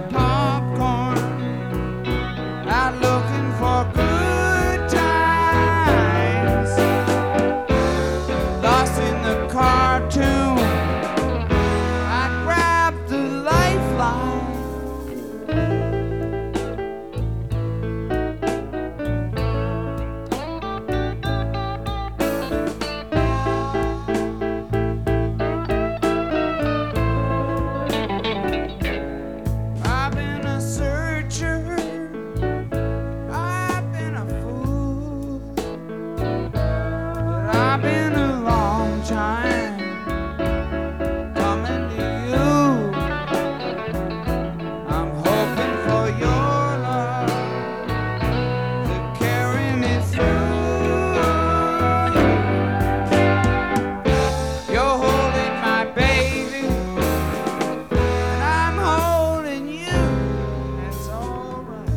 popcorn, out looking for good times. Lost in the cartoon, I grabbed the lifeline. I've been a searcher, I've been a fool, but I've been a long time coming to you. I'm hoping for your love to carry me through. You're holding my baby, and I'm holding you. It's alright.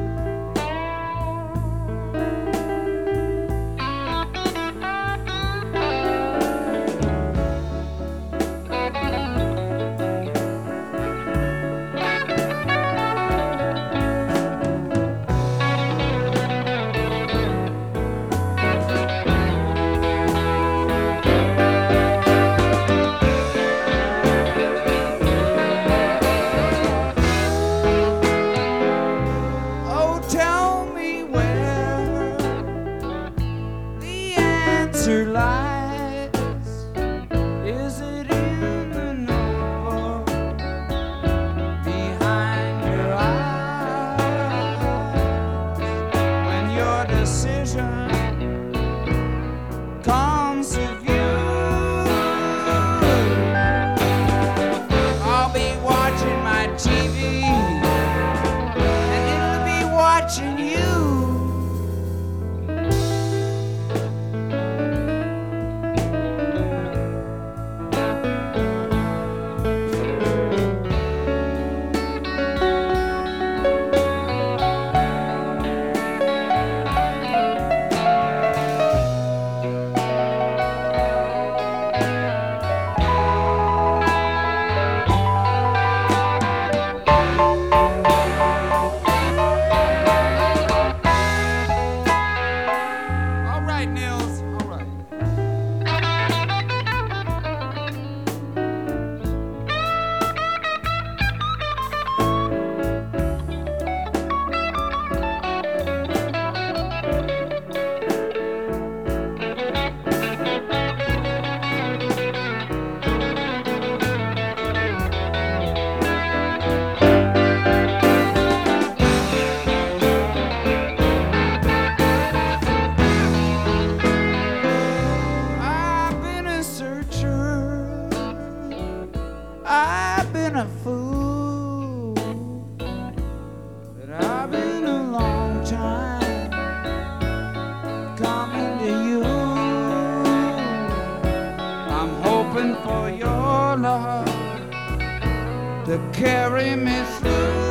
Oh, tell me where the answer lies. Is it in the notebook behind your eyes? When your decision comes to view, I'll be watching my TV, and it'll be watching you. All right, Nils. All right. I've been a searcher, I've been a fool, but I've been a long time coming to you. I'm hoping for your love to carry me through.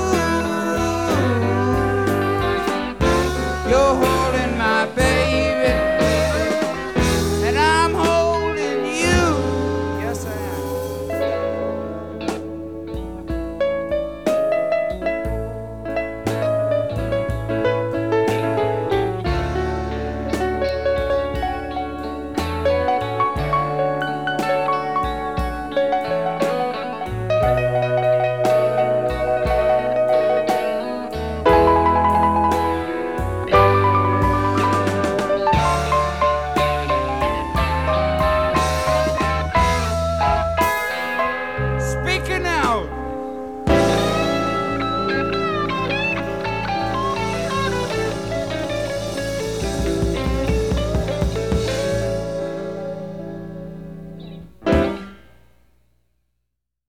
You're holding my baby, and I'm holding you. Yes, I am. Speaking out.